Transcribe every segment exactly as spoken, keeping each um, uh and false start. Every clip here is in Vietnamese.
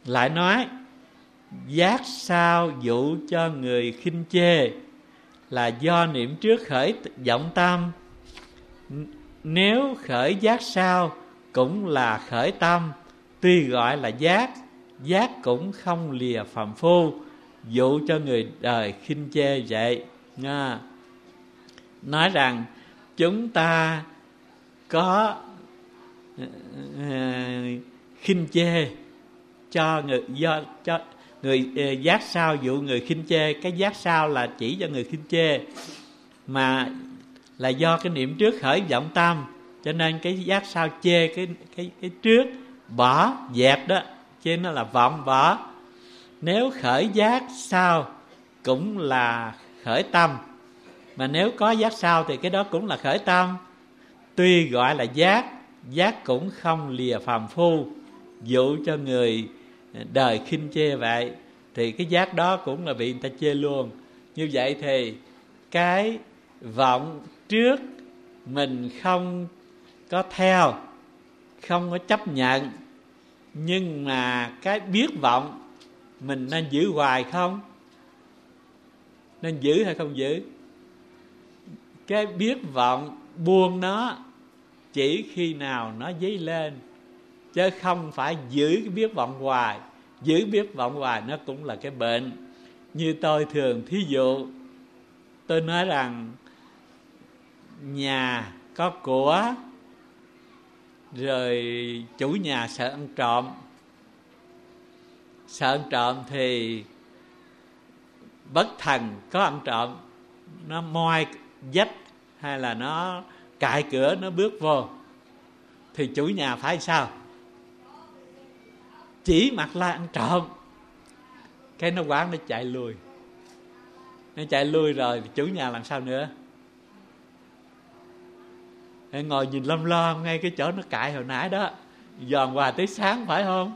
lại nói giác sao dụ cho người khinh chê là do niệm trước khởi vọng tâm. Nếu khởi giác sao cũng là khởi tâm, tuy gọi là giác, giác cũng không lìa phàm phu, dụ cho người đời khinh chê vậy. Nha. Nói rằng chúng ta có uh, khinh chê cho người, do cho người uh, giác sao dụ người khinh chê. Cái giác sao là chỉ cho người khinh chê, mà là do cái niệm trước khởi vọng tâm, cho nên cái giác sao chê cái cái cái trước, bỏ dẹp đó, chê nó là vọng bỏ. Nếu khởi giác sao cũng là khởi tâm, mà nếu có giác sao thì cái đó cũng là khởi tâm, tuy gọi là giác, giác cũng không lìa phàm phu, dụ cho người đời khinh chê vậy. Thì cái giác đó cũng là bị người ta chê luôn. Như vậy thì cái vọng trước mình không có theo, không có chấp nhận, nhưng mà cái biết vọng mình nên giữ hoài không? Nên giữ hay không giữ? Cái biết vọng buông nó chỉ khi nào nó dấy lên, chứ không phải giữ cái biết vọng hoài. Giữ biết vọng hoài nó cũng là cái bệnh. Như tôi thường thí dụ, tôi nói rằng nhà có của, rồi chủ nhà sợ ăn trộm. Sợ ăn trộm thì bất thần có ăn trộm, nó moi vách hay là nó cài cửa, nó bước vô, thì chủ nhà phải sao? Chỉ mặt la ăn trộm. Cái nó quán nó chạy lui. Nó chạy lui rồi chủ nhà làm sao nữa? Ngồi nhìn lom lom ngay cái chỗ nó cạy hồi nãy đó, giòn hoài tới sáng, phải không?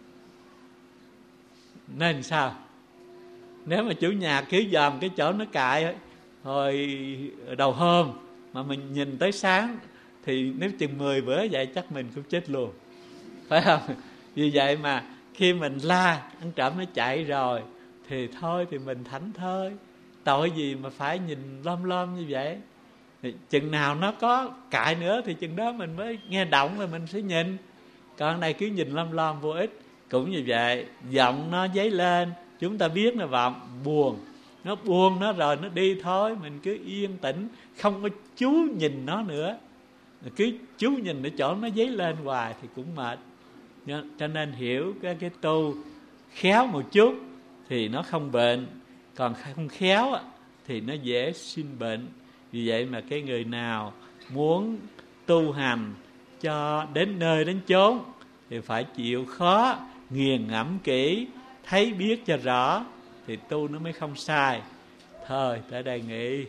Nên sao? Nếu mà chủ nhà cứ dòm cái chỗ nó cạy hồi đầu hôm mà mình nhìn tới sáng, thì nếu chừng mười bữa vậy chắc mình cũng chết luôn, phải không? Vì vậy mà khi mình la ăn trộm nó chạy rồi thì thôi thì mình thảnh thơi, tội gì mà phải nhìn lom lom như vậy. Thì chừng nào nó có cãi nữa thì chừng đó mình mới nghe động rồi mình sẽ nhìn. Còn này cứ nhìn lom lom vô ích. Cũng như vậy, giọng nó dấy lên, chúng ta biết là vọng buồn, nó buông nó rồi nó đi thôi, mình cứ yên tĩnh, không có chú nhìn nó nữa. Cứ chú nhìn ở chỗ nó dấy lên hoài thì cũng mệt. Cho nên hiểu cái, cái tu khéo một chút thì nó không bệnh, còn không khéo thì nó dễ sinh bệnh. Vì vậy mà cái người nào muốn tu hành cho đến nơi đến chốn thì phải chịu khó, nghiền ngẫm kỹ, thấy biết cho rõ thì tu nó mới không sai. Thôi tới đây nghỉ.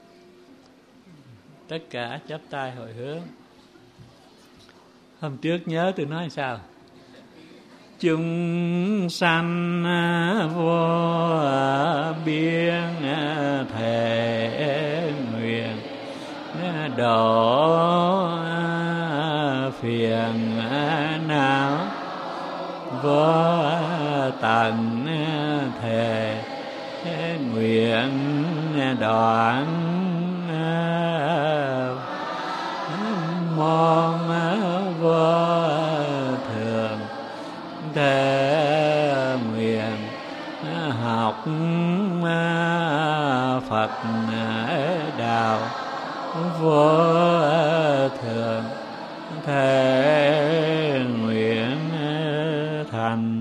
Tất cả chắp tay hồi hướng. Hôm trước nhớ tôi nói sao? Chúng sanh vô biên thể nguyện độ phiền não vô tận thể nguyện đoạn môn vô thường thể nguyện học Phật đạo vô thường thể nguyện thành.